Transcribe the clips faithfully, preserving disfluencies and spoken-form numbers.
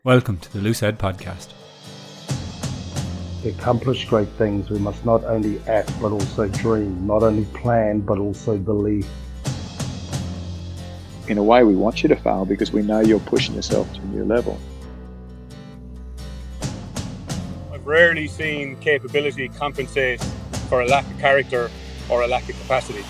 Welcome to the Loose Head Podcast. To accomplish great things, we must not only act but also dream, not only plan but also believe. In a way, we want you to fail because we know you're pushing yourself to a new level. I've rarely seen capability compensate for a lack of character or a lack of capacity.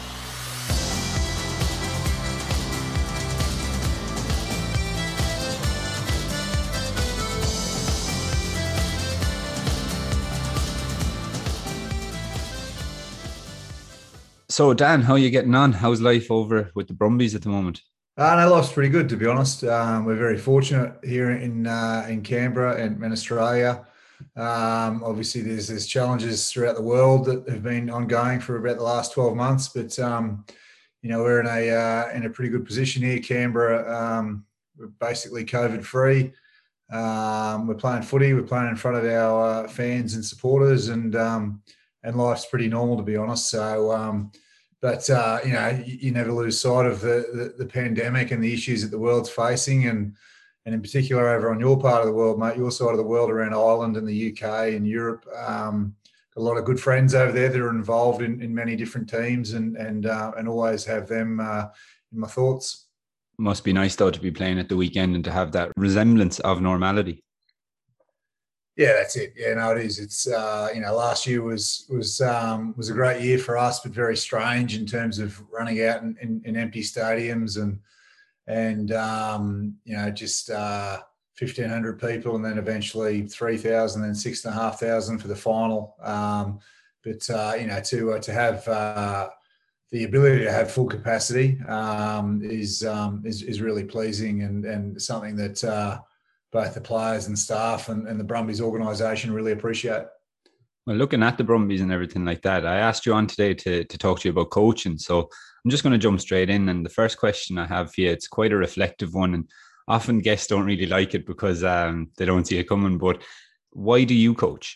So, Dan, how are you getting on? How's life over with the Brumbies at the moment? Uh, no, life's pretty good, to be honest. Um, we're very fortunate here in uh, in Canberra and in Australia. Um, obviously, there's there's challenges throughout the world that have been ongoing for about the last twelve months, but um, you know we're in a uh, in a pretty good position here. Canberra, um, we're basically COVID free. Um, we're playing footy. We're playing in front of our uh, fans and supporters, and um, and life's pretty normal, to be honest. So. Um, But, uh, you know, you, you never lose sight of the, the, the pandemic and the issues that the world's facing. And, and in particular, over on your part of the world, mate, your side of the world around Ireland and the U K and Europe, um, a lot of good friends over there that are involved in, in many different teams and and uh, and always have them uh, in my thoughts. Must be nice, though, to be playing at the weekend and to have that resemblance of normality. Yeah, that's it. Yeah, no, it is. It's uh, you know, last year was was um, was a great year for us, but very strange in terms of running out in, in, in empty stadiums and and um, you know just uh, fifteen hundred people, and then eventually three thousand, and six and a half thousand for the final. Um, but uh, you know, to uh, to have uh, the ability to have full capacity um, is, um, is is really pleasing and and something that. Uh, both the players and staff and, and the Brumbies organisation really appreciate. Well, looking at the Brumbies and everything like that, I asked you on today to, to talk to you about coaching. So I'm just going to jump straight in. And the first question I have for you, it's quite a reflective one. And often guests don't really like it because um, they don't see it coming. But why do you coach?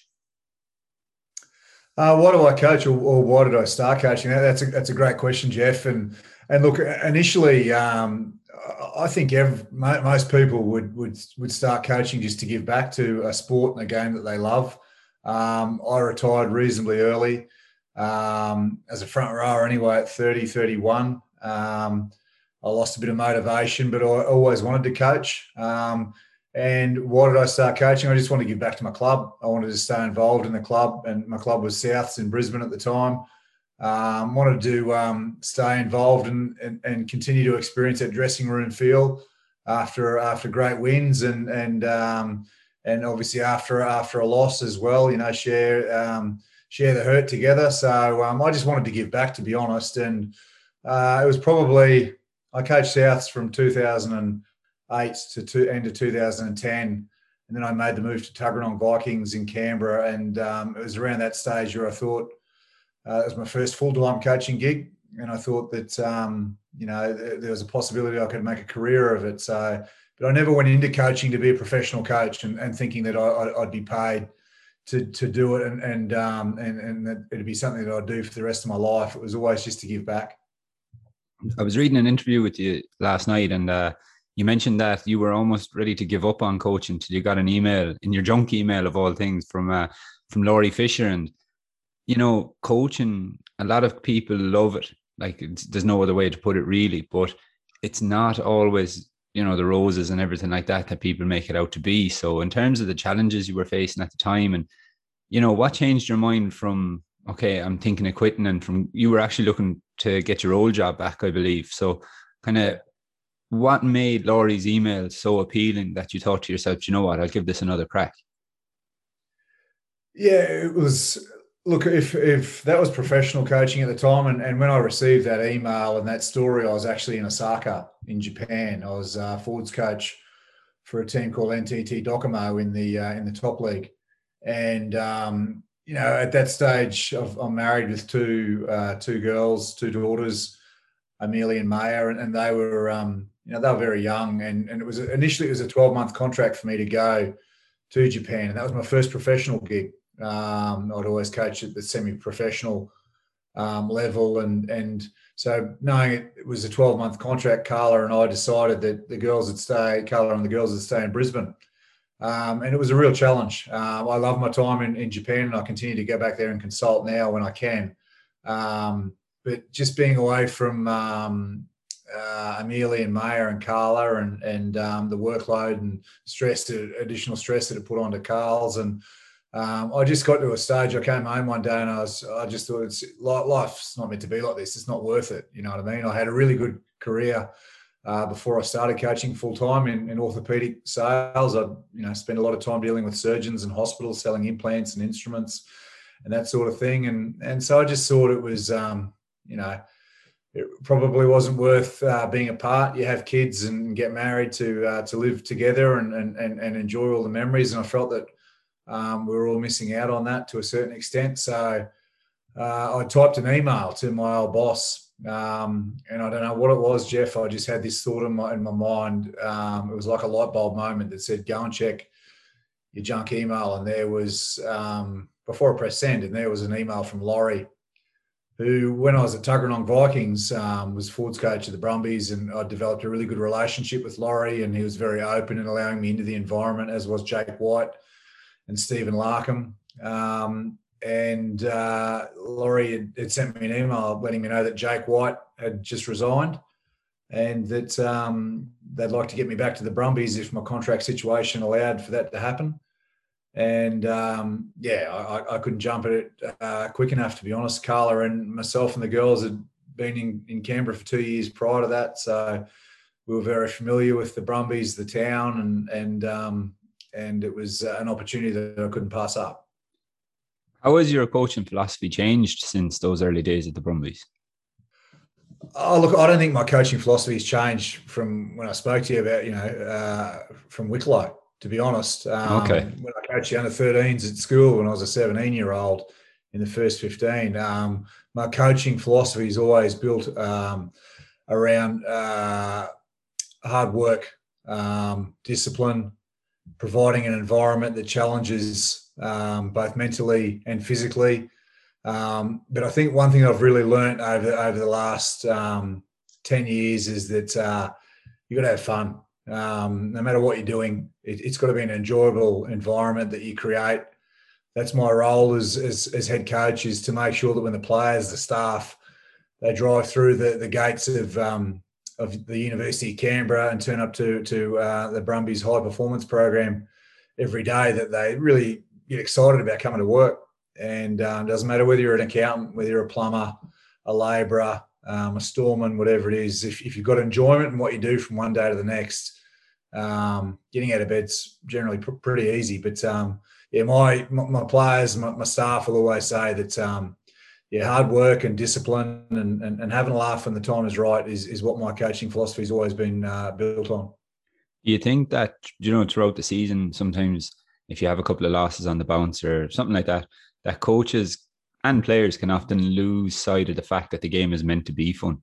Uh, why do I coach or, or why did I start coaching? That's a, that's a great question, Jeff. And, and look, initially, um, I think every, most people would, would would start coaching just to give back to a sport and a game that they love. Um, I retired reasonably early um, as a front rower anyway at thirty, thirty-one. Um, I lost a bit of motivation, but I always wanted to coach. Um, and why did I start coaching? I just wanted to give back to my club. I wanted to stay involved in the club, and my club was Souths in Brisbane at the time. Um, wanted to um, stay involved and, and, and continue to experience that dressing room feel after after great wins and and um, and obviously after after a loss as well. You know, share um, share the hurt together. So um, I just wanted to give back, to be honest. And uh, it was probably I coached Souths from two thousand eight to two, end of two thousand ten. And then I made the move to Tuggeranong Vikings in Canberra, and um, it was around that stage where I thought. Uh, it was my first full-time coaching gig, and I thought that um, you know there was a possibility I could make a career of it. So, but I never went into coaching to be a professional coach, and, and thinking that I, I'd be paid to to do it, and and um, and and that it'd be something that I'd do for the rest of my life. It was always just to give back. I was reading an interview with you last night, and uh, you mentioned that you were almost ready to give up on coaching till you got an email in your junk email of all things from uh, from Laurie Fisher. And you know, coaching, a lot of people love it. Like, it's, there's no other way to put it, really. But it's not always, you know, the roses and everything like that that people make it out to be. So in terms of the challenges you were facing at the time, and, you know, what changed your mind from, okay, I'm thinking of quitting, and from you were actually looking to get your old job back, I believe. So kind of what made Laurie's email so appealing that you thought to yourself, you know what, I'll give this another crack? Yeah, it was... Look, if if that was professional coaching at the time, and, and when I received that email and that story, I was actually in Osaka in Japan. I was uh, forwards coach for a team called N T T Docomo in the uh, in the top league, and um, you know at that stage I've, I'm married with two uh, two girls, two daughters, Amelia and Maya, and, and they were um, you know they were very young, and and it was initially it was a twelve month contract for me to go to Japan, and that was my first professional gig. Um, I'd always coach at the semi-professional um, level, and and so knowing it, it was a twelve-month contract, Carla and I decided that the girls would stay, Carla and the girls would stay in Brisbane, Um, and it was a real challenge. Uh, I love my time in, in Japan, and I continue to go back there and consult now when I can. Um, but just being away from um, uh, Amelia and Maya and Carla, and and um, the workload and stress, additional stress that it put onto Carl's, and um, I just got to a stage. I came home one day and I was, I just thought, it's life's not meant to be like this. It's not worth it. You know what I mean? I had a really good career uh, before I started coaching full time in, in orthopedic sales. I, you know, spent a lot of time dealing with surgeons and hospitals, selling implants and instruments and that sort of thing. And and so I just thought it was, um, you know, it probably wasn't worth uh, being apart. You have kids and get married to uh, to live together and, and and and enjoy all the memories. And I felt that um, we were all missing out on that to a certain extent. So uh, I typed an email to my old boss, um, and I don't know what it was, Jeff. I just had this thought in my in my mind. Um, it was like a light bulb moment that said, "Go and check your junk email." And there was um, before I pressed send, and there was an email from Laurie, who, when I was at Tuggeranong Vikings, um, was Ford's coach of the Brumbies, and I developed a really good relationship with Laurie, and he was very open in allowing me into the environment, as was Jake White and Stephen Larkham. Um, and uh, Laurie had, had sent me an email letting me know that Jake White had just resigned, and that um, they'd like to get me back to the Brumbies if my contract situation allowed for that to happen. And um, yeah, I, I couldn't jump at it uh, quick enough, to be honest. Carla and myself and the girls had been in, in Canberra for two years prior to that, so we were very familiar with the Brumbies, the town, and and um, and it was uh, an opportunity that I couldn't pass up. How has your coaching philosophy changed since those early days at the Brumbies? Oh, look, I don't think my coaching philosophy has changed from when I spoke to you about, you know, uh, from Wicklow, to be honest. Um, okay. When I coached the under thirteens at school when I was a seventeen-year-old in the first fifteen, um, my coaching philosophy is always built um, around uh, hard work, um, discipline, providing an environment that challenges um, both mentally and physically. Um, but I think one thing I've really learned over, over the last um, ten years is that uh, you've got to have fun. Um, no matter what you're doing, it, it's got to be an enjoyable environment that you create. That's my role as, as, as head coach, is to make sure that when the players, the staff, they drive through the, the gates of um, of the University of Canberra and turn up to, to uh, the Brumbies high performance program every day, that they really get excited about coming to work. And um, doesn't matter whether you're an accountant, whether you're a plumber, a labourer, um, a storeman, whatever it is, if, if you've got enjoyment in what you do from one day to the next, um, getting out of bed's generally pr- pretty easy. But um, yeah, my, my my players, my, my staff will always say that um, yeah, hard work and discipline and, and and having a laugh when the time is right is is what my coaching philosophy has always been uh, built on. Do you think that, you know, throughout the season, sometimes if you have a couple of losses on the bounce or something like that, that coaches and players can often lose sight of the fact that the game is meant to be fun?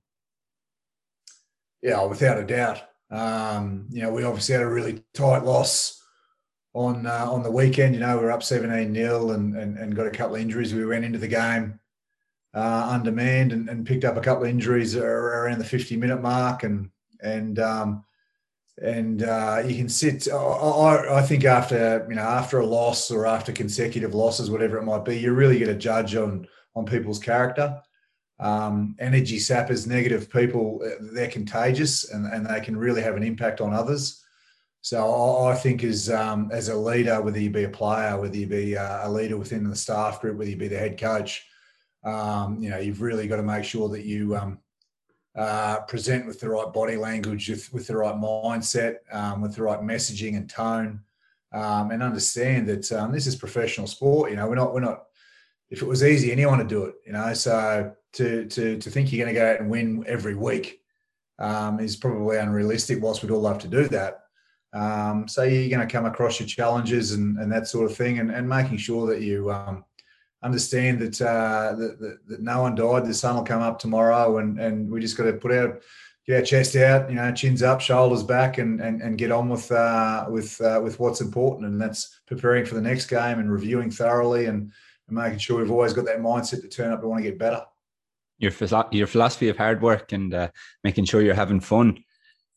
Yeah, without a doubt. Um, you know, we obviously had a really tight loss on uh, on the weekend. You know, we were up seventeen nil and, and and got a couple of injuries. We went into the game uh, undermanned and, and picked up a couple of injuries around the fifty minute mark, and and um, and uh, you can sit. I, I think after you know after a loss or after consecutive losses, whatever it might be, you really get a judge on on people's character. Um, energy sappers, negative people, they're contagious, and, and they can really have an impact on others. So I think as um, as a leader, whether you be a player, whether you be a leader within the staff group, whether you be the head coach, um, you know, you've really got to make sure that you um, uh, present with the right body language, with, with the right mindset, um, with the right messaging and tone, um, and understand that um, this is professional sport. You know, we're not we're not. If it was easy, anyone would do it. You know, so to to to think you're going to go out and win every week um, is probably unrealistic. Whilst we'd all love to do that. Um, so you're going to come across your challenges and, and that sort of thing, and, and making sure that you um, understand that, uh, that, that that no one died. The sun will come up tomorrow, and, and we just got to put our get our chest out, you know, chins up, shoulders back, and and, and get on with uh, with uh, with what's important, and that's preparing for the next game and reviewing thoroughly, and, and making sure we've always got that mindset to turn up and want to get better. Your your philosophy of hard work and uh, making sure you're having fun.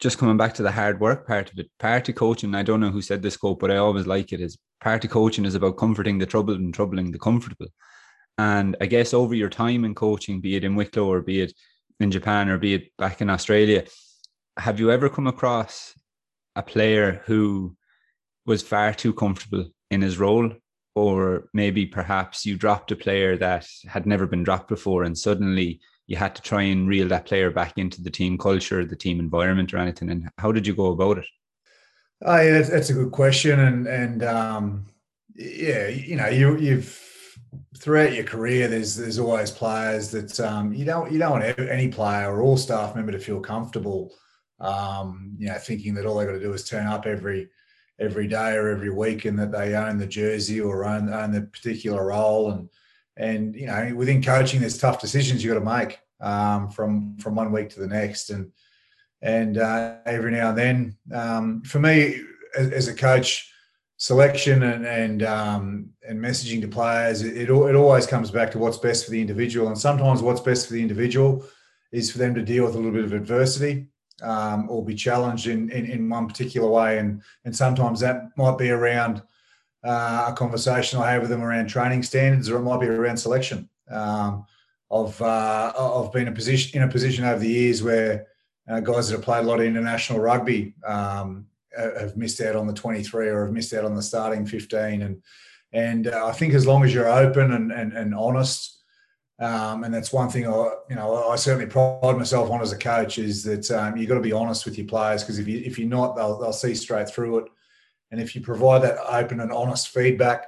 just coming back to the hard work part of it, part of coaching, I don't know who said this quote, but I always like it, is part of coaching is about comforting the troubled and troubling the comfortable. And I guess over your time in coaching, be it in Wicklow or be it in Japan or be it back in Australia, have you ever come across a player who was far too comfortable in his role? Or maybe perhaps you dropped a player that had never been dropped before and suddenly you had to try and reel that player back into the team culture, the team environment or anything. And how did you go about it? Oh, yeah, that's, that's a good question. And, and um, yeah, you know, you, you've, throughout your career, there's there's always players that um, you don't you don't want any player or all staff member to feel comfortable, um, you know, thinking that all they got to do is turn up every every day or every week and that they own the jersey or own own the particular role. And and you know, within coaching, there's tough decisions you got to make um, from from one week to the next. And and uh, every now and then, um, for me as, as a coach, selection and and um, and messaging to players, it, it it always comes back to what's best for the individual. And sometimes what's best for the individual is for them to deal with a little bit of adversity um, or be challenged in, in in one particular way. And and sometimes that might be around uh, a conversation I have with them around training standards, or it might be around selection. Um, I've uh, I've been in a position in a position over the years where uh, guys that have played a lot of international rugby Um, have missed out on the twenty-three or have missed out on the starting fifteen. And and uh, I think as long as you're open and and, and honest, um, and that's one thing I, you know, I certainly pride myself on as a coach, is that um, you've got to be honest with your players, because if, you, if you're not, they'll, they'll see straight through it. And if you provide that open and honest feedback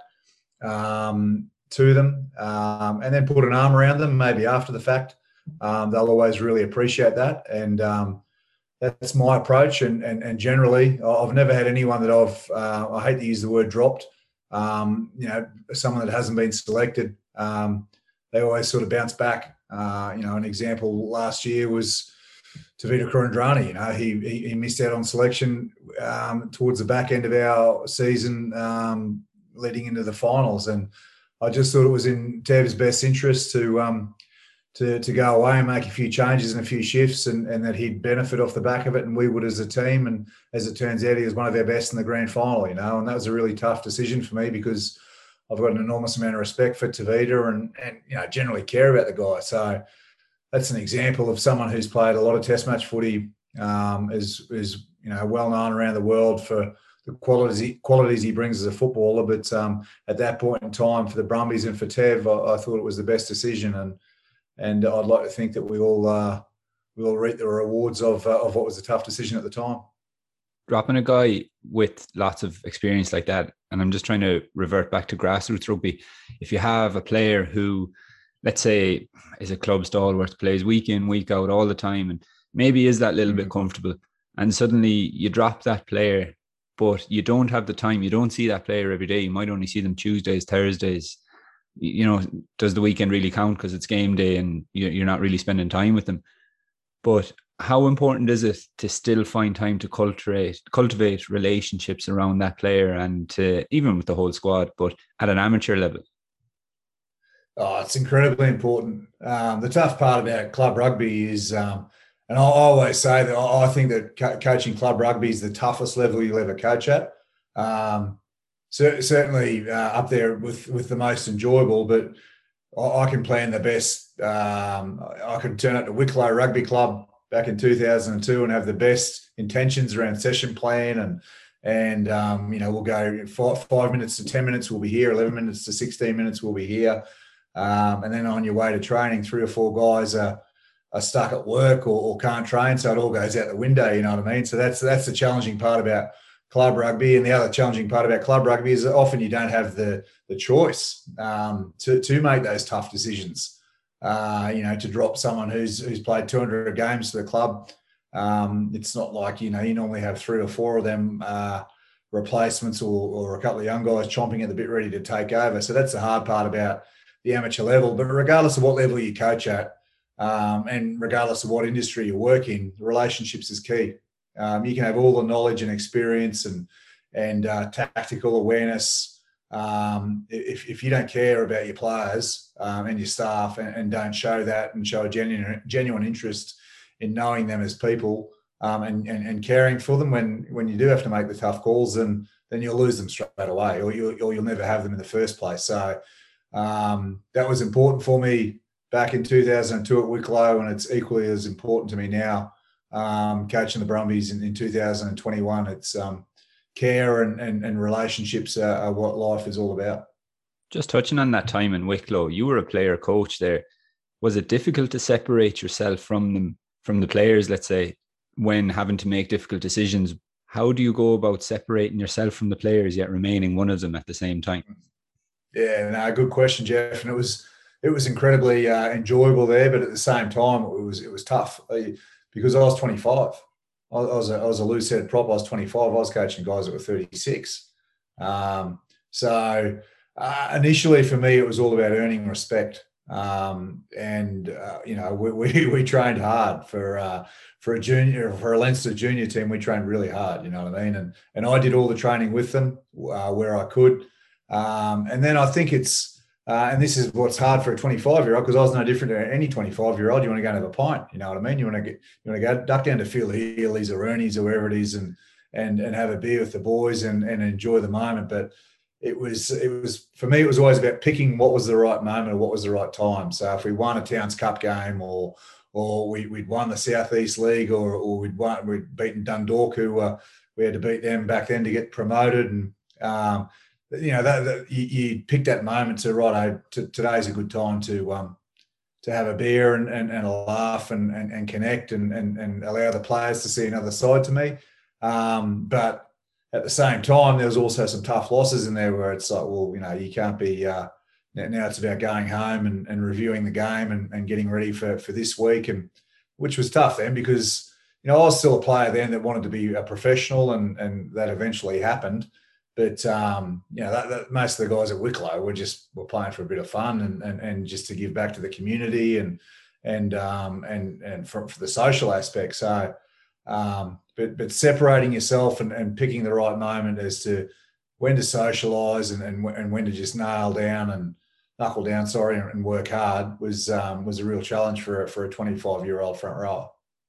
um, to them um, and then put an arm around them, maybe after the fact, um, they'll always really appreciate that. And um, that's my approach, and, and and generally, I've never had anyone that I've, uh, I hate to use the word dropped, um, you know, someone that hasn't been selected. Um, they always sort of bounce back. Uh, you know, an example last year was Tavita Kurandrani. You know, he, he he missed out on selection um, towards the back end of our season, um, leading into the finals, and I just thought it was in Tev's best interest to um, to to go away and make a few changes and a few shifts, and, and that he'd benefit off the back of it, and we would as a team. And as it turns out, he was one of our best in the grand final, you know, and that was a really tough decision for me, because I've got an enormous amount of respect for Tavita and, and you know, generally care about the guy. So that's an example of someone who's played a lot of test match footy, um, is, is, you know, well known around the world for the qualities, qualities he brings as a footballer. But um, at that point in time, for the Brumbies and for Tev, I, I thought it was the best decision. And And I'd like to think that we all uh, we all reap the rewards of uh, of what was a tough decision at the time. Dropping a guy with lots of experience like that, and I'm just trying to revert back to grassroots rugby. If you have a player who, let's say, is a club stalwart, plays week in, week out all the time, and maybe is that little mm-hmm. bit comfortable, and suddenly you drop that player, but you don't have the time, you don't see that player every day, you might only see them Tuesdays, Thursdays. You know, does the weekend really count because it's game day and you're not really spending time with them? But how important is it to still find time to cultivate cultivate relationships around that player, and to, even with the whole squad, but at an amateur level? Oh, it's incredibly important. Um, the tough part about club rugby is, um, and I always say that I think that co- coaching club rugby is the toughest level you'll ever coach at. Um, Certainly uh, up there with, with the most enjoyable, but I, I can plan the best. Um, I could turn up to Wicklow Rugby Club back in two thousand two and have the best intentions around session plan, and and um, you know, we'll go five, five minutes to ten minutes, we'll be here. Eleven minutes to sixteen minutes, we'll be here. Um, and then on your way to training, three or four guys are, are stuck at work or, or can't train, so it all goes out the window. You know what I mean? So that's that's the challenging part about club rugby. And the other challenging part about club rugby is that often you don't have the the choice um, to to make those tough decisions. Uh, you know, to drop someone who's who's played two hundred games for the club. Um, it's not like, you know, you normally have three or four of them uh, replacements, or, or a couple of young guys chomping at the bit ready to take over. So that's the hard part about the amateur level. But regardless of what level you coach at, um, and regardless of what industry you work in, relationships is key. Um, you can have all the knowledge and experience and and uh, tactical awareness. Um, if, if you don't care about your players um, and your staff, and, and don't show that and show a genuine genuine interest in knowing them as people, um, and, and and caring for them when when you do have to make the tough calls, then then you'll lose them straight away, or you or you'll never have them in the first place. So um, that was important for me back in two thousand two at Wicklow, and it's equally as important to me now, um, coaching the Brumbies in, in two thousand twenty-one. It's um, care and, and, and relationships are, are what life is all about. Just touching on that time in Wicklow, you were a player coach there. Was it difficult to separate yourself from them, from the players, let's say, when having to make difficult decisions? How do you go about separating yourself from the players yet remaining one of them at the same time? Yeah, no, good question, Jeff. And it was it was incredibly uh, enjoyable there, but at the same time, it was it was tough because I was twenty-five. I was a, I was a loose head prop. I was twenty-five. I was coaching guys that were thirty-six. Um, so uh, initially, for me, it was all about earning respect. Um, and uh, you know, we, we we trained hard for uh, for a junior for a Leinster junior team. We trained really hard. You know what I mean? And and I did all the training with them uh, where I could. Um, and then I think it's, uh, and this is what's hard for a twenty-five-year-old, because I was no different to any twenty-five-year-old. You want to go and have a pint, you know what I mean? You want to get, you want to go duck down to Phil Healy's or Ernie's or wherever it is, and and and have a beer with the boys and and enjoy the moment. But it was, it was for me, it was always about picking what was the right moment or what was the right time. So if we won a Towns Cup game, or or we, we'd won the South East League, or or we'd won, we'd beaten Dundalk, who uh, we had to beat them back then to get promoted, and um, you know, that, that you, you pick that moment to, right, to, today's a good time to um, to have a beer and, and, and a laugh and, and, and connect and, and, and allow the players to see another side to me. Um, but at the same time, there was also some tough losses in there where it's like, well, you know, you can't be uh, – now it's about going home and, and reviewing the game and, and getting ready for, for this week, and which was tough then because, you know, I was still a player then that wanted to be a professional, and, and that eventually happened. But, um, you know, that, that most of the guys at Wicklow were just were playing for a bit of fun and and, and just to give back to the community and and um, and and for, for the social aspect. So, um, but but separating yourself and, and picking the right moment as to when to socialise and, and and when to just nail down and knuckle down, sorry, and work hard was um, was a real challenge for a, for a twenty-five-year-old front rower.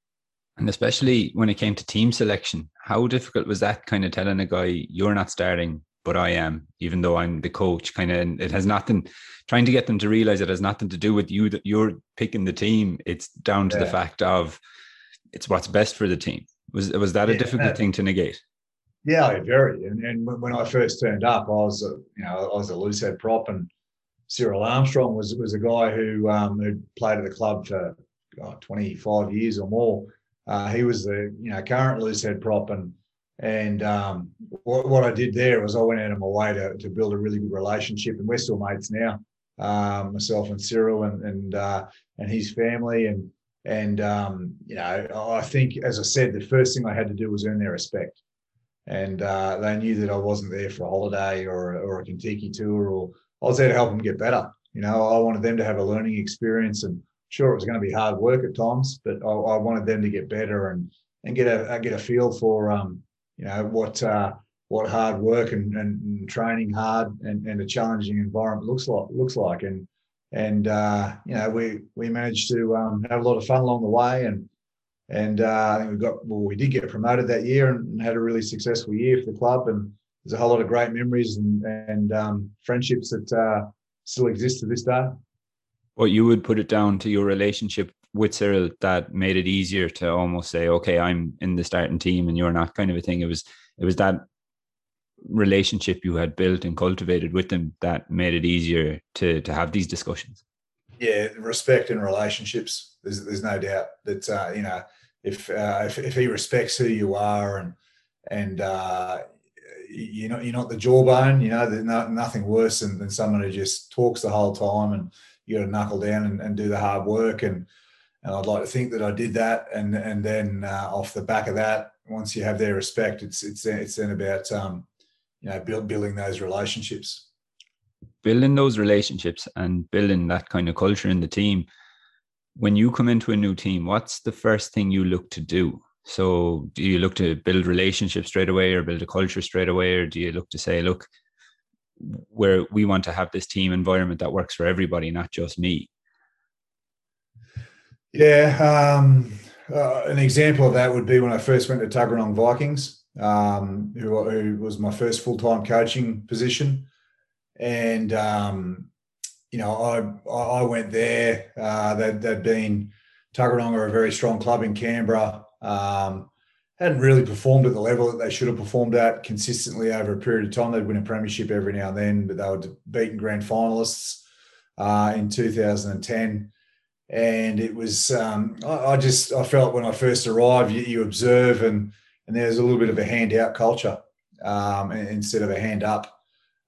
And especially when it came to team selection, how difficult was that, kind of telling a guy, you're not starting, but I am, even though I'm the coach? Kind of, it has nothing, trying to get them to realize it has nothing to do with you, that you're picking the team. It's down to yeah. the fact of it's what's best for the team. Was was that a yeah, difficult uh, thing to negate? Yeah, very. And, and when I first turned up, I was, a, you know, I was a loose head prop, and Cyril Armstrong was was a guy who um, who played at the club for God, twenty-five years or more. Uh, he was the, you know, current loose head prop, and and um, what, what I did there was I went out of my way to, to build a really good relationship, and we're still mates now, um, myself and Cyril and and uh, and his family, and and um, you know, I think, as I said, the first thing I had to do was earn their respect, and uh, they knew that I wasn't there for a holiday or or a Kentucky tour, or I was there to help them get better. You know, I wanted them to have a learning experience, and sure, it was going to be hard work at times, but I, I wanted them to get better and and get a get a feel for um you know what uh, what hard work and, and training hard and, and a challenging environment looks like looks like and and uh, you know we we managed to um, have a lot of fun along the way, and and uh, I think we got well we did get promoted that year and, and had a really successful year for the club, and there's a whole lot of great memories and and um, friendships that uh, still exist to this day. What you would put it down to your relationship with Cyril that made it easier to almost say, okay, I'm in the starting team and you're not, kind of a thing. It was, it was that relationship you had built and cultivated with him that made it easier to, to have these discussions. Yeah. Respect in relationships. There's, there's no doubt that, uh, you know, if, uh, if, if he respects who you are and, and, uh, you're not, you're not the jawbone, you know, there's no, nothing worse than, than someone who just talks the whole time, and you got to knuckle down and, and do the hard work. And, and I'd like to think that I did that. And, and then uh, off the back of that, once you have their respect, it's, it's, it's then about, um, you know, build, building those relationships. Building those relationships and building that kind of culture in the team. When you come into a new team, what's the first thing you look to do? So do you look to build relationships straight away, or build a culture straight away? Or do you look to say, look, where we want to have this team environment that works for everybody, not just me? Yeah, um, uh, an example of that would be when I first went to Tuggeranong Vikings, um, who, who was my first full-time coaching position. And, um, you know, I I went there. Uh, they'd, they'd been, Tuggeranong are a very strong club in Canberra. Um, hadn't really performed at the level that they should have performed at consistently over a period of time. They'd win a premiership every now and then, but they were beaten grand finalists uh, in two thousand ten. And it was, um, I, I just, I felt when I first arrived, you, you observe and and there's a little bit of a hand-out culture um, instead of a hand-up.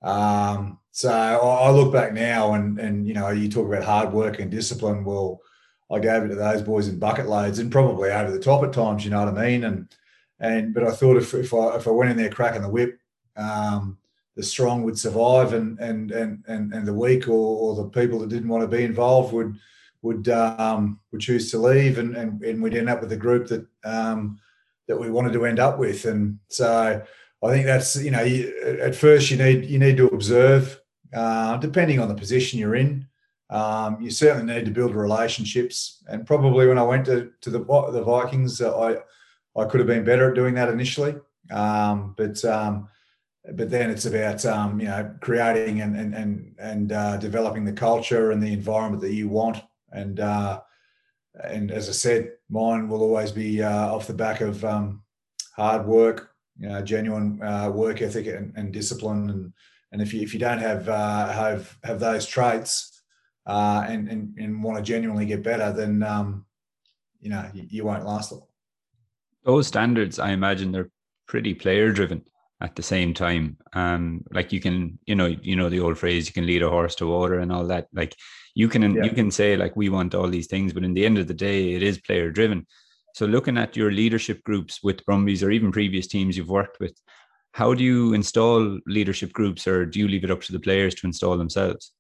Um, so I, I look back now and, and, you know, you talk about hard work and discipline. Well, I gave it to those boys in bucket loads and probably over the top at times, you know what I mean? And, and, but I thought if, if I, if I went in there cracking the whip, um, the strong would survive and, and, and, and, and the weak or, or the people that didn't want to be involved would, would, um, would choose to leave and, and, and we'd end up with a group that, um, that we wanted to end up with. And so I think that's, you know, you, at first you need, you need to observe, uh, depending on the position you're in. Um, you certainly need to build relationships. And probably when I went to, to the, the Vikings, uh, I, I could have been better at doing that initially. Um, but, um, but then it's about, um, you know, creating and, and, and, and uh, developing the culture and the environment that you want. And, uh, and as I said, mine will always be uh, off the back of um, hard work, you know, genuine uh, work ethic and, and discipline. And and if you if you don't have uh, have have those traits uh, and, and and want to genuinely get better, then um, you know you, you won't last long. Those standards, I imagine, they're pretty player driven at the same time. Um, like you can, you know, you know the old phrase, you can lead a horse to water and all that. Like you can yeah. you can say like we want all these things, but in the end of the day, it is player driven. So looking at your leadership groups with Brumbies or even previous teams you've worked with, how do you install leadership groups, or do you leave it up to the players to install themselves?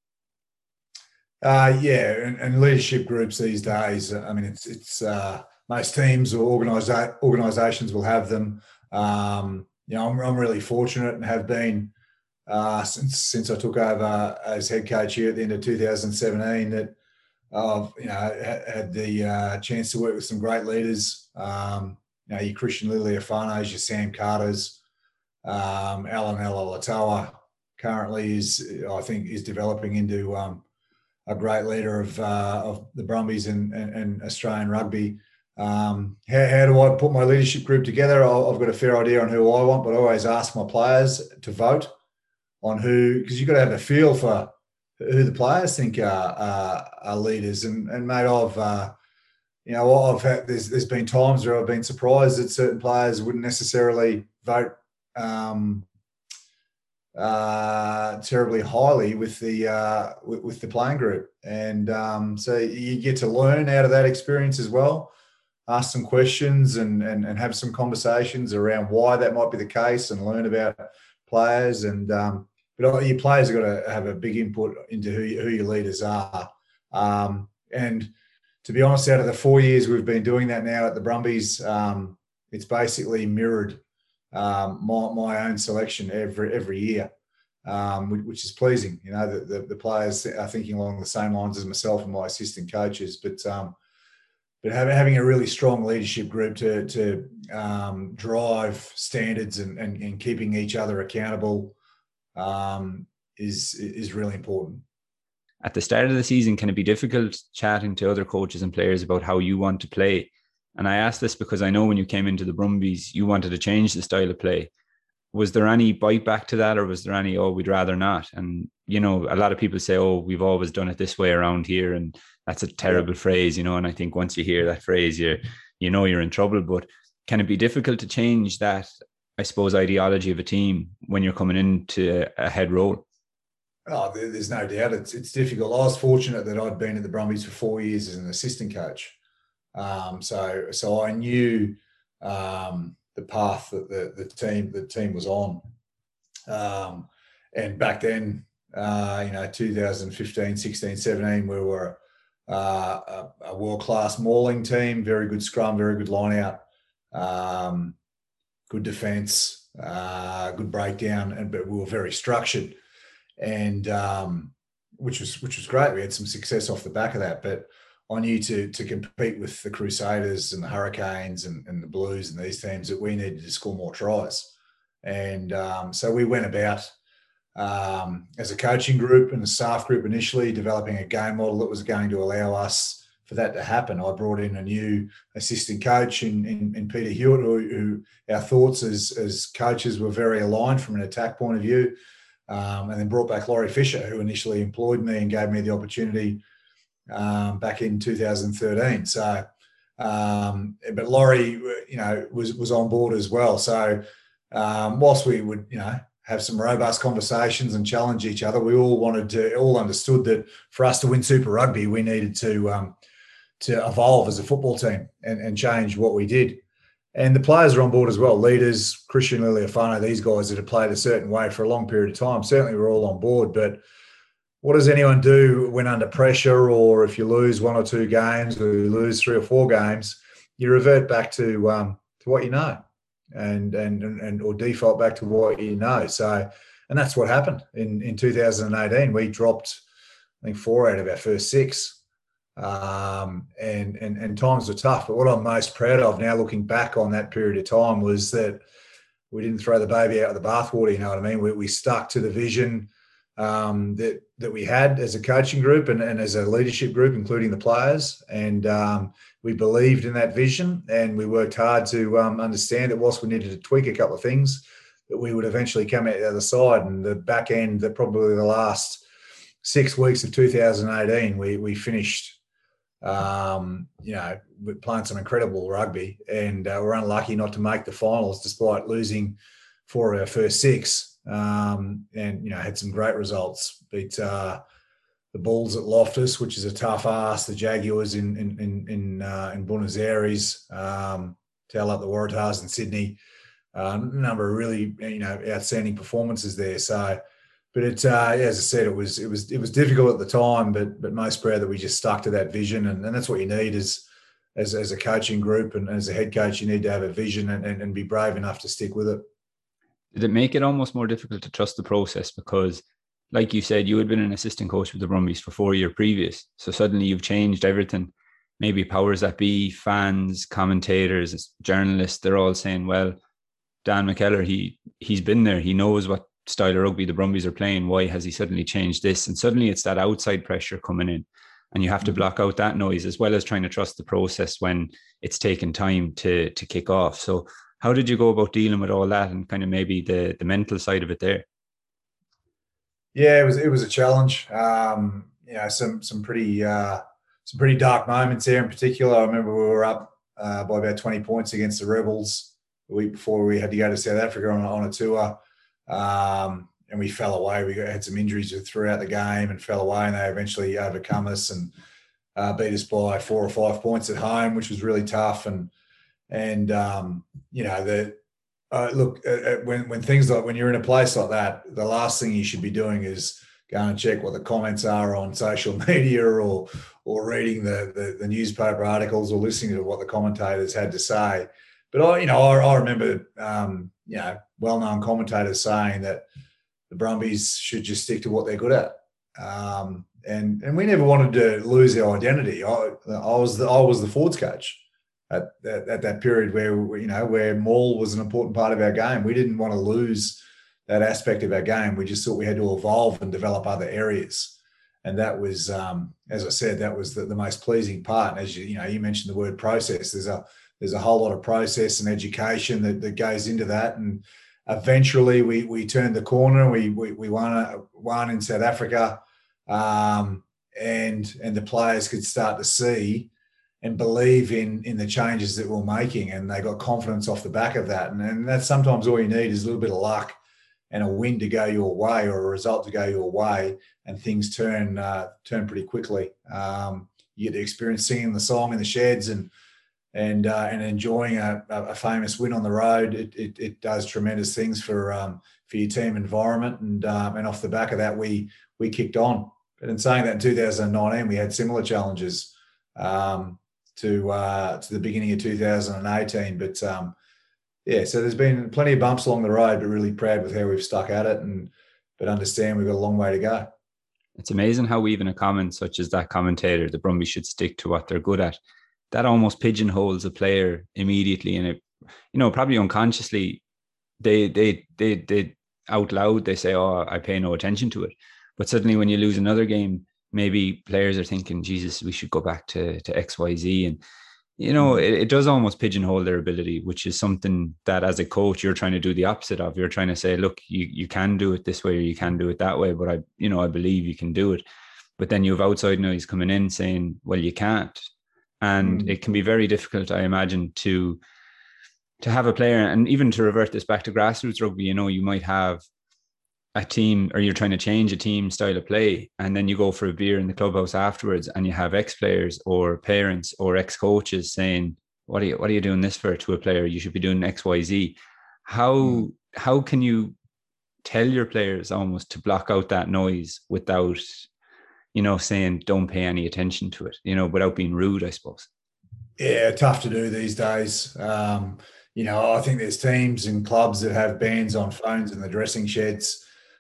Uh, yeah, and, and leadership groups these days, I mean, it's it's uh, most teams or organisa- organisations will have them. Um, you know, I'm, I'm really fortunate and have been uh, since since I took over as head coach here at the end of two thousand seventeen that I've you know had the uh, chance to work with some great leaders. Um, you know, your Christian Liliafanos, your Sam Carters, um, Alan Alalatoa currently is I think is developing into um, a great leader of uh, of the Brumbies and, and, and Australian rugby. Um, how, how do I put my leadership group together? I've got a fair idea on who I want, but I always ask my players to vote on who, because you've got to have a feel for who the players think are, are, are leaders. And, and mate, I've, uh, you know, I've had, there's, there's been times where I've been surprised that certain players wouldn't necessarily vote um, uh, terribly highly with the, uh, with, with the playing group. And um, so you get to learn out of that experience as well. Ask some questions and, and and have some conversations around why that might be the case and learn about players. And um, but your players have got to have a big input into who, who your leaders are. Um, and to be honest, out of the four years we've been doing that now at the Brumbies, um, it's basically mirrored um, my, my own selection every every year, um, which is pleasing. You know, the, the, the players are thinking along the same lines as myself and my assistant coaches. But um, But having a really strong leadership group to to um, drive standards and, and, and keeping each other accountable um, is is really important. At the start of the season, can it be difficult chatting to other coaches and players about how you want to play? And I ask this because I know when you came into the Brumbies, you wanted to change the style of play. Was there any bite back to that, or was there any, oh, we'd rather not? And, you know, a lot of people say, oh, we've always done it this way around here. And that's a terrible phrase, you know, and I think once you hear that phrase, you're, you know, you're in trouble. But can it be difficult to change that, I suppose, ideology of a team when you're coming into a head role? Oh, there's no doubt. It's it's difficult. I was fortunate that I'd been at the Brumbies for four years as an assistant coach. Um, so so I knew um, the path that the, the team the team was on. Um, and back then, uh, you know, two thousand fifteen, sixteen, seventeen, we were Uh, a, a world-class mauling team, very good scrum, very good line-out, um, good defence, uh, good breakdown, and but we were very structured, and um, which was which was great. We had some success off the back of that. But I knew to to compete with the Crusaders and the Hurricanes and, and the Blues and these teams that we needed to score more tries. And um, so we went about um, as a coaching group and a staff group initially developing a game model that was going to allow us for that to happen. I brought in a new assistant coach in, in, in Peter Hewitt, who, who our thoughts as, as coaches were very aligned from an attack point of view, um, and then brought back Laurie Fisher, who initially employed me and gave me the opportunity um, back in two thousand thirteen. So, um, but Laurie, you know, was was on board as well. So, um, whilst we would, you know, have some robust conversations and challenge each other, we all wanted to, all understood that for us to win Super Rugby, we needed to um, to evolve as a football team and, and change what we did. And the players are on board as well. Leaders, Christian Liliafano, these guys that have played a certain way for a long period of time, certainly we're all on board. But what does anyone do when under pressure, or if you lose one or two games or you lose three or four games, you revert back to um, to what you know and, and, and or default back to what you know. So, and that's what happened in, in two thousand eighteen. We dropped, I think, four out of our first six. Um, and, and, and times were tough. But what I'm most proud of now, looking back on that period of time, was that we didn't throw the baby out of the bathwater. You know what I mean? We, we stuck to the vision um, that that we had as a coaching group and, and as a leadership group, including the players. And um, we believed in that vision, and we worked hard to um, understand that whilst we needed to tweak a couple of things, that we would eventually come out the other side. And the back end, that probably the last six weeks of two thousand eighteen, we we finished. Um, you know, we're playing some incredible rugby, and uh, we're unlucky not to make the finals despite losing four of our first six. Um, and, you know, had some great results. Beat uh, the Bulls at Loftus, which is a tough ask, the Jaguars in in in in, uh, in Buenos Aires, um, tail up the Waratahs in Sydney. Uh, a number of really, you know, outstanding performances there. So, But it, uh, as I said, it was it was it was difficult at the time, but but most proud that we just stuck to that vision, and, and that's what you need is as as a coaching group and as a head coach, you need to have a vision and, and, and be brave enough to stick with it. Did it make it almost more difficult to trust the process? Because, like you said, you had been an assistant coach with the Brumbies for four years previous, so suddenly you've changed everything. Maybe powers that be, fans, commentators, journalists, they're all saying, "Well, Dan McKellar, he he's been there, he knows what style of rugby the Brumbies are playing. Why has he suddenly changed this?" And suddenly it's that outside pressure coming in, and you have to block out that noise as well as trying to trust the process when it's taken time to to kick off. So how did you go about dealing with all that and kind of maybe the the mental side of it there? Yeah, it was it was a challenge. Um, you know, some some pretty uh, some pretty dark moments there in particular. I remember we were up uh, by about twenty points against the Rebels the week before we had to go to South Africa on, on a tour. Um, and we fell away. We had some injuries throughout the game and fell away, and they eventually overcome us and uh, beat us by four or five points at home, which was really tough. And and um, you know, the uh, look uh, when when things like when you're in a place like that, the last thing you should be doing is going and check what the comments are on social media or or reading the the, the newspaper articles or listening to what the commentators had to say. But I, you know, I, I remember, um, you know, well-known commentators saying that the Brumbies should just stick to what they're good at, um, and and we never wanted to lose our identity. I, I was the I was the forwards coach at, at at that period where you know where maul was an important part of our game. We didn't want to lose that aspect of our game. We just thought we had to evolve and develop other areas, and that was, um, as I said, that was the, the most pleasing part. And as you you know, you mentioned the word process. There's a There's a whole lot of process and education that, that goes into that. And eventually we we turned the corner. We we, we won, a, won in South Africa, um, and and the players could start to see and believe in, in the changes that we're making. And they got confidence off the back of that. And, and that's sometimes all you need is a little bit of luck and a win to go your way or a result to go your way, and things turn uh, turn pretty quickly. Um, you get to experience singing the song in the sheds and and uh, and enjoying a, a famous win on the road. It, it, it does tremendous things for um, for your team environment, and um, and off the back of that, we we kicked on. But in saying that, in two thousand nineteen, we had similar challenges um, to uh, to the beginning of two thousand eighteen. But um, yeah, so there's been plenty of bumps along the road, but really proud with how we've stuck at it, and but understand we've got a long way to go. It's amazing how even a comment such as that commentator, the Brumbies should stick to what they're good at, that almost pigeonholes a player immediately. And it, you know, probably unconsciously, they, they, they, they out loud, they say, oh, I pay no attention to it. But suddenly when you lose another game, maybe players are thinking, Jesus, we should go back to, to X, Y, Z. And, you know, it, it does almost pigeonhole their ability, which is something that as a coach, you're trying to do the opposite of. You're trying to say, look, you, you can do it this way or you can do it that way. But I, you know, I believe you can do it. But then you have outside noise coming in saying, well, you can't. And mm. it can be very difficult, I imagine, to, to have a player, and even to revert this back to grassroots rugby, you know, you might have a team, or you're trying to change a team style of play, and then you go for a beer in the clubhouse afterwards and you have ex-players or parents or ex-coaches saying, what are you, what are you doing this for to a player? You should be doing X, Y, Z. How, mm. how can you tell your players almost to block out that noise without, you know, saying, don't pay any attention to it, you know, without being rude, I suppose? Yeah, tough to do these days. Um, you know, I think there's teams and clubs that have bans on phones in the dressing sheds,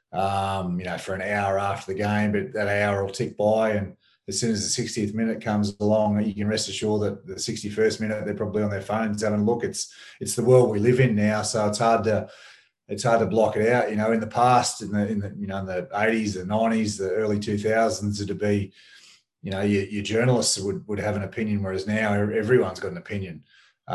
Um, you know, for an hour after the game, but that hour will tick by, and as soon as the sixtieth minute comes along, you can rest assured that the sixty-first minute they're probably on their phones having a look. It's it's the world we live in now, so it's hard to it's hard to block it out. You know, in the past, in the in the you know in the eighties, the nineties, the early two thousands, it'd be, you know, your, your journalists would would have an opinion, whereas now everyone's got an opinion,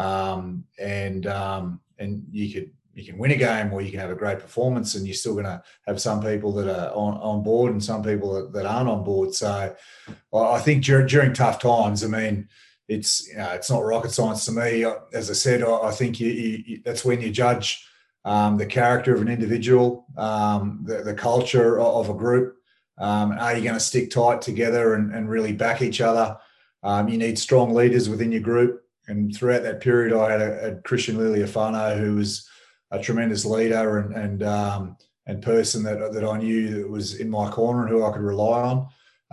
um, and um, and you could. You can win a game or you can have a great performance, and you're still going to have some people that are on, on board and some people that, that aren't on board. So well, I think during, during tough times, I mean, it's, you know, it's not rocket science to me. As I said, I, I think you, you, that's when you judge um, the character of an individual, um, the, the culture of a group. Um, are you going to stick tight together and, and really back each other? Um, you need strong leaders within your group. And throughout that period, I had a, a Christian Liliafano who was a tremendous leader and and um, and person that that I knew that was in my corner and who I could rely on,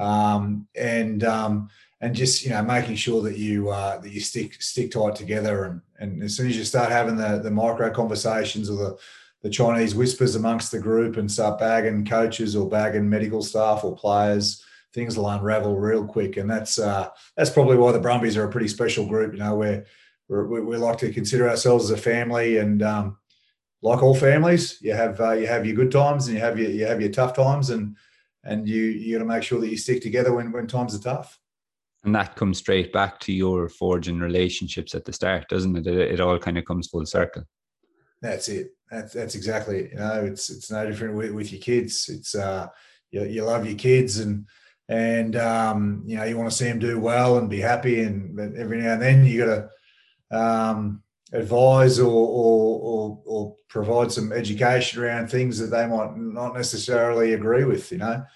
um, and um, and just, you know, making sure that you uh, that you stick stick tight together, and and as soon as you start having the the micro conversations or the the Chinese whispers amongst the group and start bagging coaches or bagging medical staff or players, things will unravel real quick, and that's uh, that's probably why the Brumbies are a pretty special group. You know, where we we like to consider ourselves as a family, and um, like all families, you have uh, you have your good times and you have your you have your tough times, and and you you got to make sure that you stick together when when times are tough. And that comes straight back to your forging relationships at the start, doesn't it? It, it all kind of comes full circle. That's it. That's that's exactly it. You know, it's it's no different with, with your kids. It's uh, you, you love your kids, and and um, you know, you want to see them do well and be happy, and but every now and then you got to um. advise or, or, or, or provide some education around things that they might not necessarily agree with. You know,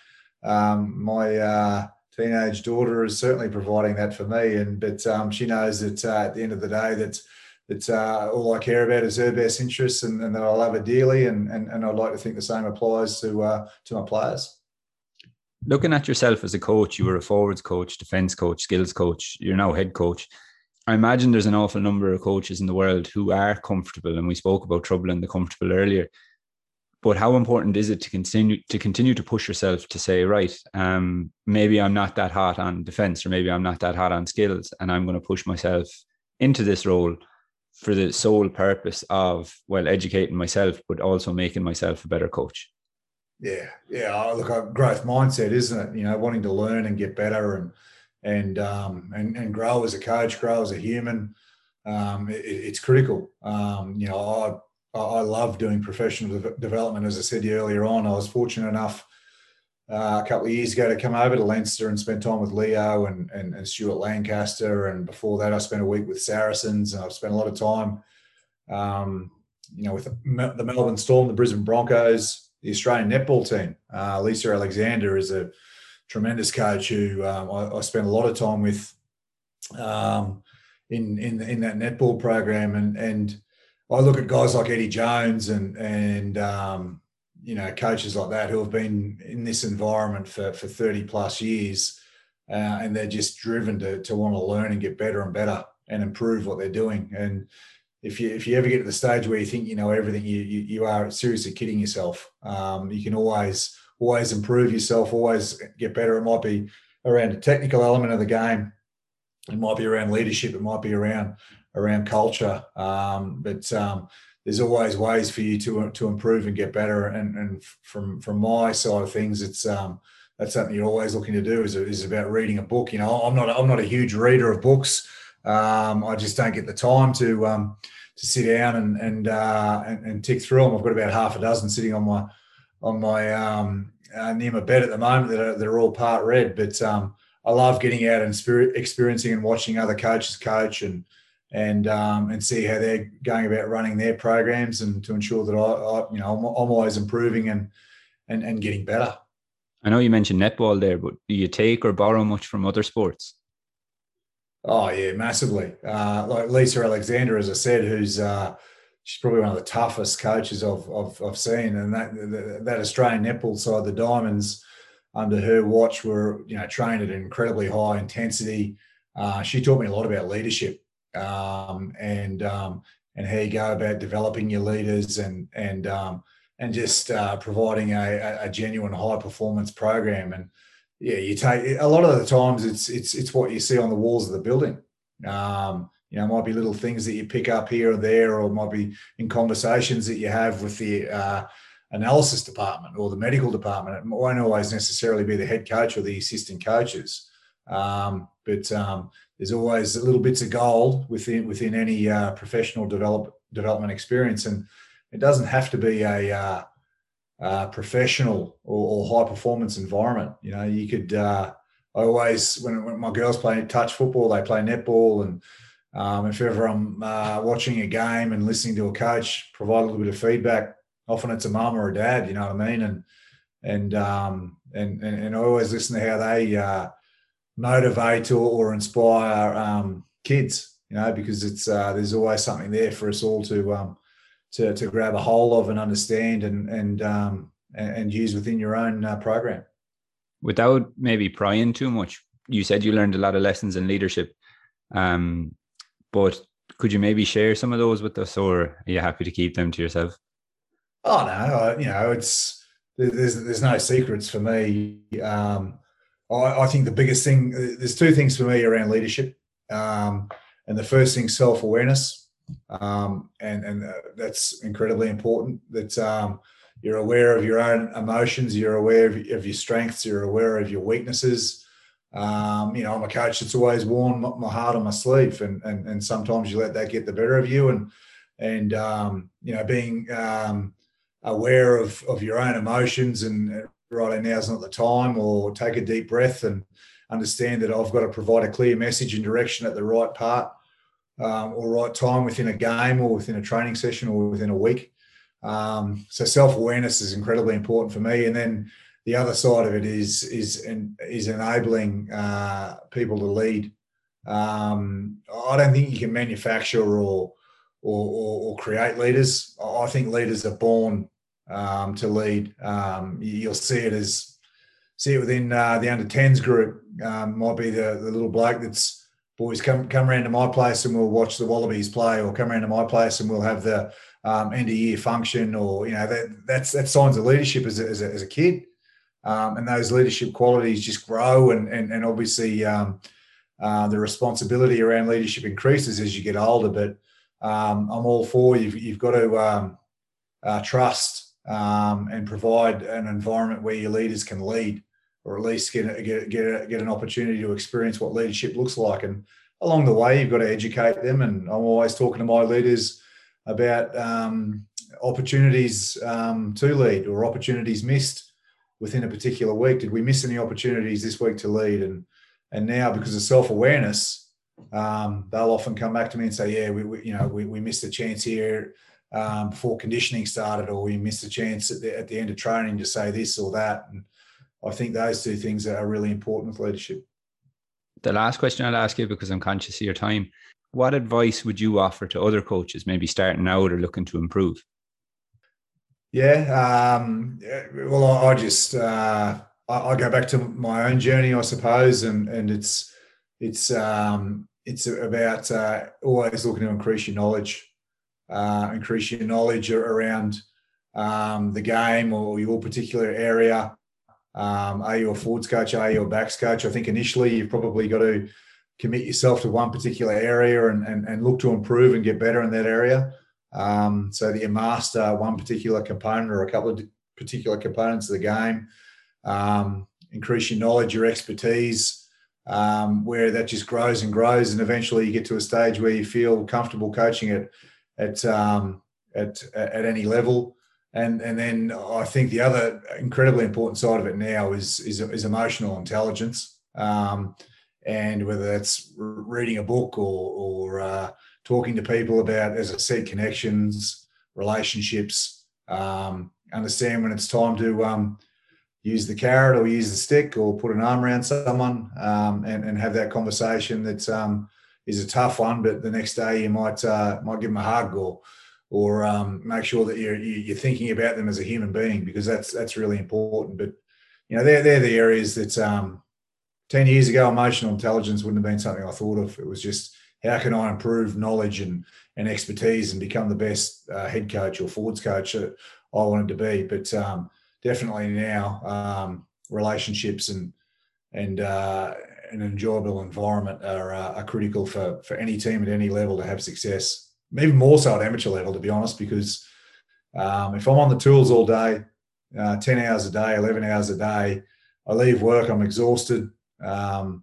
um, my uh, teenage daughter is certainly providing that for me, and but um, she knows that uh, at the end of the day that that uh, all I care about is her best interests, and, and that I love her dearly, and, and and I'd like to think the same applies to uh, to my players. Looking at yourself as a coach, you were a forwards coach, defence coach, skills coach. You're now head coach. I imagine there's an awful number of coaches in the world who are comfortable, and we spoke about trouble and the comfortable earlier. But how important is it to continue to continue to push yourself to say, right, um, maybe I'm not that hot on defence, or maybe I'm not that hot on skills, and I'm going to push myself into this role for the sole purpose of, well, educating myself, but also making myself a better coach? Yeah, yeah. Look, a growth mindset, isn't it? You know, wanting to learn and get better, and and um, and, and grow as a coach, grow as a human. Um, it, it's critical. Um, you know, I I love doing professional de- development. As I said to you earlier on, I was fortunate enough uh, a couple of years ago to come over to Leinster and spend time with Leo and, and, and Stuart Lancaster. And before that, I spent a week with Saracens, and I've spent a lot of time, um, you know, with the, the Melbourne Storm, the Brisbane Broncos, the Australian netball team. Uh, Lisa Alexander is a tremendous coach who um, I, I spent a lot of time with um, in, in in that netball program, and and I look at guys like Eddie Jones and and um, you know, coaches like that who have been in this environment for for thirty plus years, uh, and they're just driven to to want to learn and get better and better and improve what they're doing. And if you if you ever get to the stage where you think you know everything, you you, you are seriously kidding yourself. Um, you can always always improve yourself, always get better. It might be around a technical element of the game. It might be around leadership. It might be around around culture. Um, but um, there's always ways for you to to improve and get better. And, and from from my side of things, it's um, that's something you're always looking to do. Is is about reading a book. You know, I'm not I'm not a huge reader of books. Um, I just don't get the time to um, to sit down and and, uh, and and tick through them. I've got about half a dozen sitting on my on my um, uh, near my bed at the moment that are, that are all part read. But um, I love getting out and spirit, experiencing and watching other coaches coach and and um, and see how they're going about running their programs, and to ensure that I, I you know I'm, I'm always improving and and and getting better. I know you mentioned netball there, but do you take or borrow much from other sports? Oh yeah, massively. Uh, like Lisa Alexander, as I said, who's uh, she's probably one of the toughest coaches I've I've, I've seen, and that, that that Australian netball side, the Diamonds, under her watch, were you know trained at an incredibly high intensity. Uh, she taught me a lot about leadership um, and um, and how you go about developing your leaders and and um, and just uh, providing a, a genuine high performance program. And yeah, you take a lot of the times it's it's it's what you see on the walls of the building. Um, you know, it might be little things that you pick up here or there, or it might be in conversations that you have with the uh, analysis department or the medical department. It won't always necessarily be the head coach or the assistant coaches, um, but um, there's always little bits of gold within within any uh, professional develop, development experience, and it doesn't have to be a uh, Uh, professional or, or high performance environment. You know, you could. Uh, I always, when, when my girls play touch football, they play netball, and um, if ever I'm uh, watching a game and listening to a coach provide a little bit of feedback, often it's a mum or a dad. You know what I mean? And and um, and, and and I always listen to how they uh, motivate or, or inspire um, kids. You know, because it's uh, there's always something there for us all to. Um, To, to grab a hold of and understand and and um, and use within your own uh, program. Without maybe prying too much, you said you learned a lot of lessons in leadership, um, but could you maybe share some of those with us, or are you happy to keep them to yourself? Oh no, I, you know it's there's there's no secrets for me. Um, I, I think the biggest thing, there's two things for me around leadership, um, and the first thing, self-awareness. Um, and and uh, that's incredibly important. That um, you're aware of your own emotions, you're aware of, of your strengths, you're aware of your weaknesses. Um, you know, I'm a coach that's always worn my, my heart on my sleeve, and and and sometimes you let that get the better of you. And and um, you know, being um, aware of of your own emotions, and right now's not the time, or take a deep breath and understand that I've got to provide a clear message and direction at the right part. Um, or right time within a game or within a training session or within a week. Um, so self-awareness is incredibly important for me. And then the other side of it is is is enabling uh, people to lead. Um, I don't think you can manufacture or or, or, or create leaders. I think leaders are born um, to lead. Um, you'll see it as see it within uh, the under tens group. Um, might be the, the little bloke that's boys come come around to my place and we'll watch the Wallabies play, or come around to my place and we'll have the um, end of year function, or you know that that's that signs of leadership as a, as a, as a kid, um, and those leadership qualities just grow, and and and obviously um, uh, the responsibility around leadership increases as you get older. But um, I'm all for you've you've got to um, uh, trust um, and provide an environment where your leaders can lead, or at least get a, get get, get an opportunity to experience what leadership looks like. And along the way, you've got to educate them. And I'm always talking to my leaders about um, opportunities um, to lead, or opportunities missed within a particular week. Did we miss any opportunities this week to lead? And and now, because of self-awareness, um, they'll often come back to me and say, yeah, we, we you know we, we missed a chance here um, before conditioning started, or we missed a chance at the, at the end of training to say this or that. And I think those two things are really important with leadership. The last question I'll ask you, because I'm conscious of your time, what advice would you offer to other coaches, maybe starting out or looking to improve? Yeah, um, well, I, I just uh, I, I go back to my own journey, I suppose, and and it's it's um, it's about uh, always looking to increase your knowledge, uh, increase your knowledge around um, the game or your particular area. Um, are you a forwards coach? Are you a backs coach? I think initially you've probably got to commit yourself to one particular area and, and, and look to improve and get better in that area. Um, so that you master one particular component or a couple of particular components of the game. Um, increase your knowledge, your expertise, um, where that just grows and grows, and eventually you get to a stage where you feel comfortable coaching at at um, at at any level. And and then I think the other incredibly important side of it now is is, is emotional intelligence, um, and whether that's reading a book or or uh, talking to people about, as I said, connections, relationships, um, understand when it's time to um, use the carrot or use the stick or put an arm around someone, um, and, and have that conversation that um, is a tough one, but the next day you might uh, might give them a hug or or um, make sure that you're you're thinking about them as a human being, because that's that's really important. But you know, they're they're the areas that um, ten years ago, emotional intelligence wouldn't have been something I thought of. It was just, how can I improve knowledge and and expertise and become the best uh, head coach or forwards coach that I wanted to be. But um, definitely now, um, relationships and and uh, an enjoyable environment are, uh, are critical for for any team at any level to have success. Even more so at amateur level, to be honest, because um, if I'm on the tools all day, uh, ten hours a day, eleven hours a day, I leave work, I'm exhausted. Um,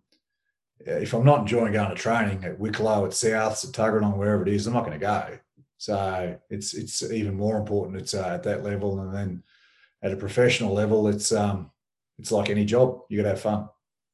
if I'm not enjoying going to training at Wicklow, at Souths, at Tuggeranong, wherever it is, I'm not going to go. So it's it's even more important it's uh, at that level. And then at a professional level, it's um, it's like any job. You got to have fun.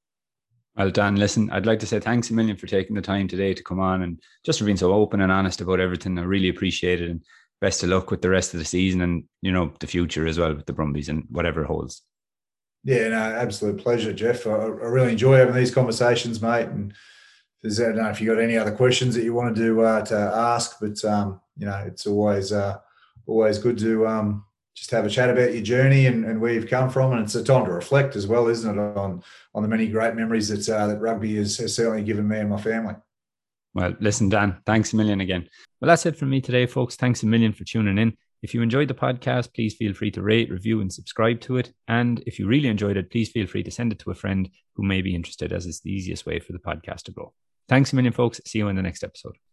Well, Dan, listen, I'd like to say thanks a million for taking the time today to come on and just for being so open and honest about everything. I really appreciate it, and best of luck with the rest of the season and, you know, the future as well with the Brumbies and whatever it holds. Yeah, no, absolute pleasure, Jeff. I, I really enjoy having these conversations, mate. And there's, I don't know if you got any other questions that you wanted to uh, to ask, but um, you know, it's always uh, always good to um, just have a chat about your journey and, and where you've come from, and it's a time to reflect as well, isn't it, on on the many great memories that uh, that rugby has, has certainly given me and my family. Well, listen, Dan, thanks a million again. Well, that's it from me today, folks. Thanks a million for tuning in. If you enjoyed the podcast, please feel free to rate, review, and subscribe to it. And if you really enjoyed it, please feel free to send it to a friend who may be interested, as it's the easiest way for the podcast to grow. Thanks a million, folks. See you in the next episode.